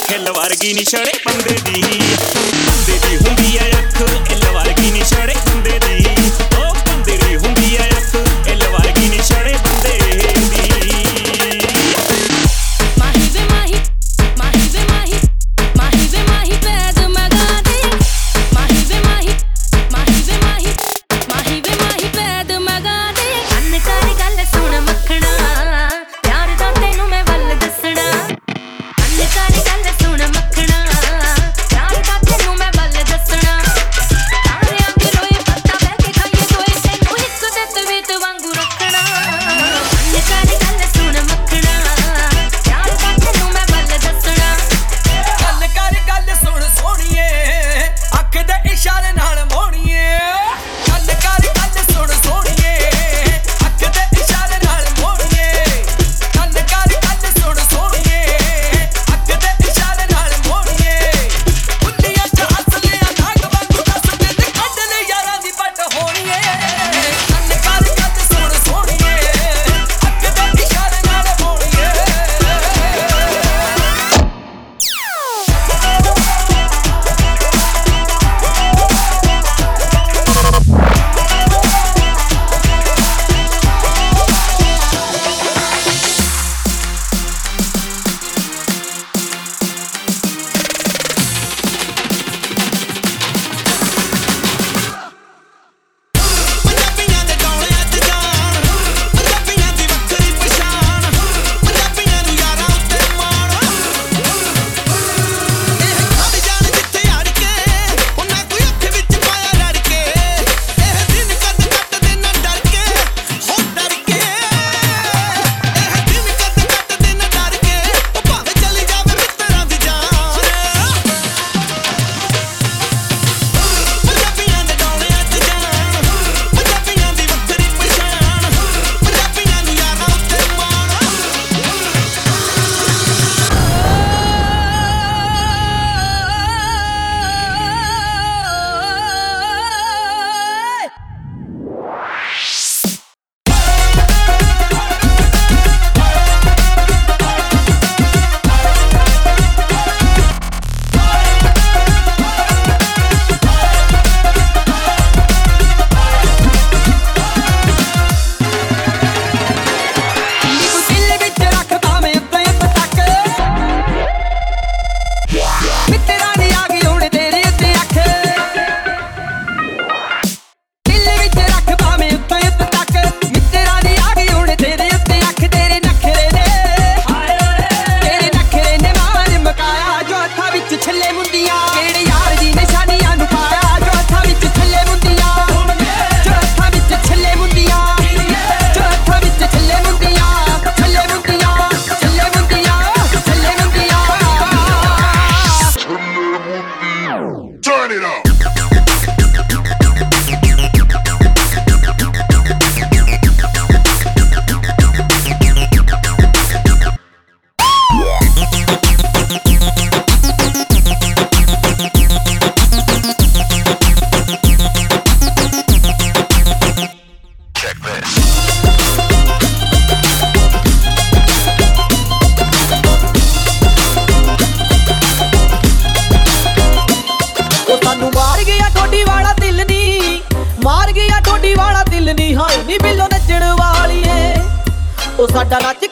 ਖਿੱਲ ਵਰਗੀ ਨੀ ਛੜੇ ਬੰਦੇ ਦੀ ਹੁੰਦੀ ਐ ਅੱਖ ਇੱਲ ਵਰਗੀ ਨੀ ਛੜੇ ਬੰਦੇ ਦੀ ਉਹ ਬੰਦੇ ਦੀ ਹੁੰਦੀ ਐ ਅੱਖ ਇੱਲ ਵਰਗੀ ਨੀ ਛੜੇ ਬੰਦੇ ਦੀ ਮਾਹੀ ਵੇ ਮਾਹੀ ਮਾਹੀ ਵੇ ਮਾਹੀ ਮਾਹੀ ਵੇ ਮਾਹੀ ਪੈਦ ਮਗਾ ਦੇ ਮਾਹੀ ਵੇ ਮਾਹੀ ਮਾਹੀ ਵੇ ਮਾਹੀ ਮਾਹੀ ਵੇ ਮਾਹੀ ਪੈਦ ਮਗਾ ਦੇ ਅੰਨ ਕਰ ਗੱਲ ਸੁਣ ਮੱਖਣਾ ਪਿਆਰ ਦਾ ਤੈਨੂੰ ਮੈਂ ਵੱਲ ਦੱਸਣਾ ਅੰਨ ਕਰ ਗੱਲ ਸੁਣ ਮੱਖਣਾ ਪਿਆਰ ਦਾ ਤੈਨੂੰ ਮੈਂ ਵੱਲ ਦੱਸਣਾ ਤਾਰਿਆਂ ਦੇ ਰੋਏ ਪੱਤਾ ਬਹਿ ਕੇ ਖਾਈਏ ਦੋਏ ਤੈਨੂੰ ਇੱਕ ਦਿੱਤ ਵੀਤ ਵਾਂਗੂ ਰੱਖਣਾ ਅੰਨ ਕਰ ਗੱਲ ਸੁਣ ਮੱਖਣਾ ਪਿਆਰ ਦਾ ਤੈਨੂੰ ਮੈਂ ਵੱਲ ਦੱਸਣਾ ਗੱਲ ਕਰ ਗੱਲ ਸੁਣ ਸੋਹਣੀਏ ਅੱਖ ਦੇ ਇਸ਼ਾਰੇ ਨਾਲ ਮੋਹਣੀਏ ਗੱਲ ਕਰ ਗੱਲ ਸੁਣ ਸੋਹਣੀਏ ਅੱਖ ਦੇ ਇਸ਼ਾਰੇ ਨਾਲ ਮੋਹਣੀਏ ਗੱਲ ਕਰ ਗੱਲ ਸੁਣ ਸੋਹਣੀਏ ਅੱਖ ਦੇ ਇਸ਼ਾਰੇ ਨਾਲ ਮੋਹਣੀਏ ਬੁੱਲੀਆਂ ਚ ਹੱਸ ਲਿਆ ਨਾਗ ਵਾਂਗੂ ਦੱਸਦੇ ਤੇ ਕੱਢ ਲੈ ਯਾਰਾਂ ਦੀ ਪੱਟ ਹੋਣੀਏ ਗੱਲ ਕਰ ਗੱਲ ਸੁਣ ਸੋਹਣੀਏ ਅੱਖ ਦੇ ਇਸ਼ਾਰੇ ਨਾਲ ਮੋਹਣੀਏ ਪੰਜਾਬੀਆਂ ਦੇ ਡੋਲਿਆਂ 'ਚ ਜਾਨ ਪੰਜਾਬੀਆਂ ਦੀ ਵੱਖਰੀ ਪਛਾਣ ਪੰਜਾਬੀਆਂ ਨੂੰ ਯਾਰਾਂ ਉੱਤੇ ਮਾਣ ਇਹ ਖੜ ਜਾਣ ਜਿੱਥੇ ਅੜ ਕੇ ਉਹਨਾਂ ਕੋਈ ਅੱਖ ਵਿੱਚ ਪਾਇਆ ਲੜ ਕੇ ਇਹ ਦਿਨ ਕਦ ਕੱਟਦੇ ਨਾ ਡਰ ਕੇ ਹੋ ਡਰ ਕੇ ਇਹ ਦਿਨ ਕਦ ਕੱਟਦੇ ਨਾ ਡਰ ਕੇ ਉਹ ਭਾਵੇਂ ਚਲੀ ਜਾਵੇ ਮਿੱਤਰਾਂ ਦੀ ਜਾਨ ਪੰਜਾਬੀਆਂ ਦੇ ਡੋਲਿਆਂ 'ਚ ਜਾਨ ਪੰਜਾਬੀਆਂ ਦੀ ਵੱਖਰੀ ਪਛਾਣ ਪੰਜਾਬੀਆਂ ਨੂੰ ਯਾਰਾਂ ਉੱਤੇ ਮਾਣ ਦਿਲ ਵਿੱਚ ਰੱਖ ਭਾਵੇਂ ਉੱਤੇ ਪਟਕ ਮਿੱਤਰਾਂ ਦੀ ਆ ਗਈ ਹੁਣ ਤੇਰੇ ਉੱਤੇ ਅੱਖ ਦਿਲ ਵਿੱਚ ਰੱਖ ਭਾਵੇਂ ਉੱਤੇ ਪਟਕ ਮਿੱਤਰਾਂ ਦੀ ਆ ਗਈ ਹੁਣ ਤੇਰੇ ਉੱਤੇ ਅੱਖ ਤੇਰੇ ਨਖਰੇ ਨੇ ਮਾਰ ਮਕਾਇਆ ਜੋ ਹੱਥਾਂ ਵਿੱਚ ਛੱਲੇ ਮੁੰਦੀਆਂ ਕਿਹੜੇ ਯਾਰ ਦੀ ਨਿਸ਼ਾਨੀਆਂ ਨੂੰ ਪਾਇਆ ਜੋ ਹੱਥਾਂ ਵਿੱਚ ਛੱਲੇ ਮੁੰਦੀਆਂ ਜੋ ਹੱਥਾਂ ਵਿੱਚ ਛੱਲੇ ਮੁੰਦੀਆਂ ਜੋ ਹੱਥਾਂ ਵਿੱਚ ਛੱਲੇ ਮੁੰਦੀਆਂ ਛੱਲੇ ਮੁੰਦੀਆਂ ਛੱਲੇ ਮੁੰਦੀਆਂ ਛੱਲੇ ਮੁੰਦੀਆਂ Turn it up. Check this. ਉਹ ਸਾਨੂੰ ਮਾਰ ਗਿਆ ਠੋਡੀ ਵਾਲਾ ਦਿਲ ਨੀ ਮਾਰ ਗਿਆ ਠੋਡੀ ਵਾਲਾ ਦਿਲ ਨੀ ਹਾਏ ਨੀ ਬਿੱਲੋ ਨੱਚਣ ਵਾਲੀਏ ਉਹ ਸਾਡਾ ਨੱਚ